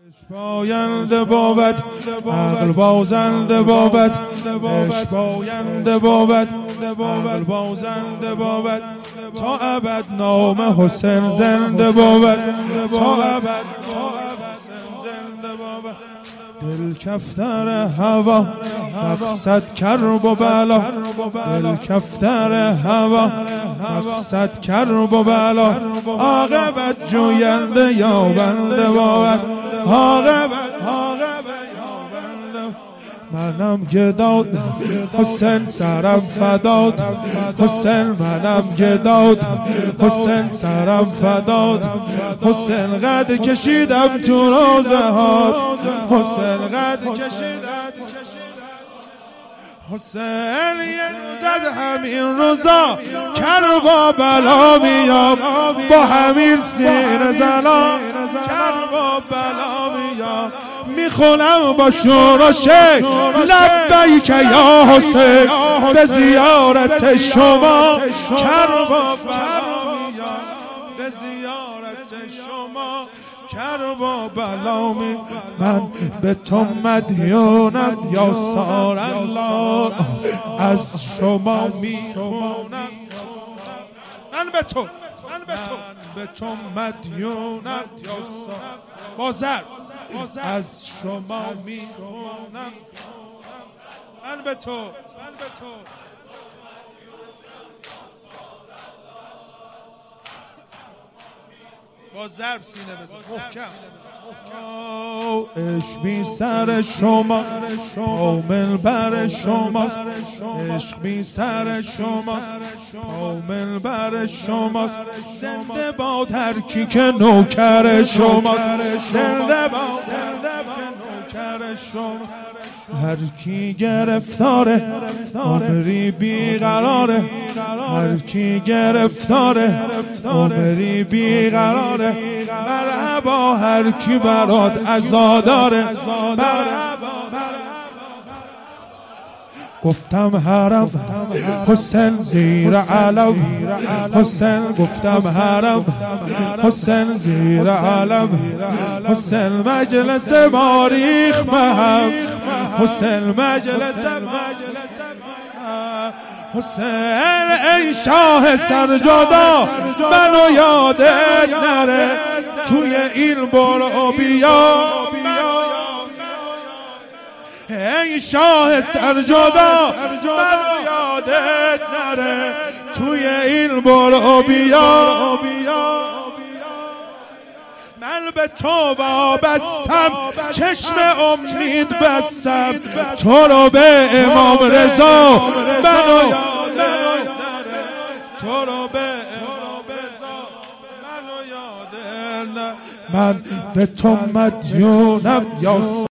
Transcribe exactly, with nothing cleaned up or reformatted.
پاینده بود عقل بازنده بود، عشق پاینده بود عقل بازنده بود، تا ابد نام حسین زنده بود، تا ابد زنده بود. دل کفتر هوا مقصد کرب و بلا، دل کفتر هوا مقصد کرب و بلا، عاقبت جوینده یابنده بود، عاقبت منم گداد حسین سرم فداد، حسین منم گداد حسین سرم فداد، حسین قد کشیدم تو روزهات، حسین قد کشیدم حسین یه روز از همین روزا کرب بلا میام، با همین سینه زنا کرب بلا میام، میخونم با شور و شیق لبیک یا حسین، به زیارت شما کرب بلا میام، به زیارت شما کرب و بلا می. من به تو مدیونم یا سار الله، از شما میخونم، من به تو من به تو به تو مدیونم یا سار بازر، از شما میخونم، من به تو من به تو با ضرب سینه بزن محکم. عشق بی سر شما کامل بر شما، عشق بی سر شما کامل بر شما، زنده باد هر کی که نوکر شما، زنده باد که نوکر شما، هر کی گرفتاره عمری بیقراره، هر کی گرفتاره عمری بیقراره، مرحبا هر کی برات عزاداره، مرحبا گفتم حرم حسین زیر علم، حسین گفتم حرم حسین زیر علم، حسین مجلس ماریخ مهم، حسین مجلس حسین ای شاه سرجادا منو یادت نره، توی این برو بیا، ای شاه سرجادا منو یادت نره، توی این برو بیا، من به تو وابستم چشم امید بستم، تو رو به امام رضا منو یادت نره، تو رو به امام رضا منو یادت نره، من به تو مدیونم یا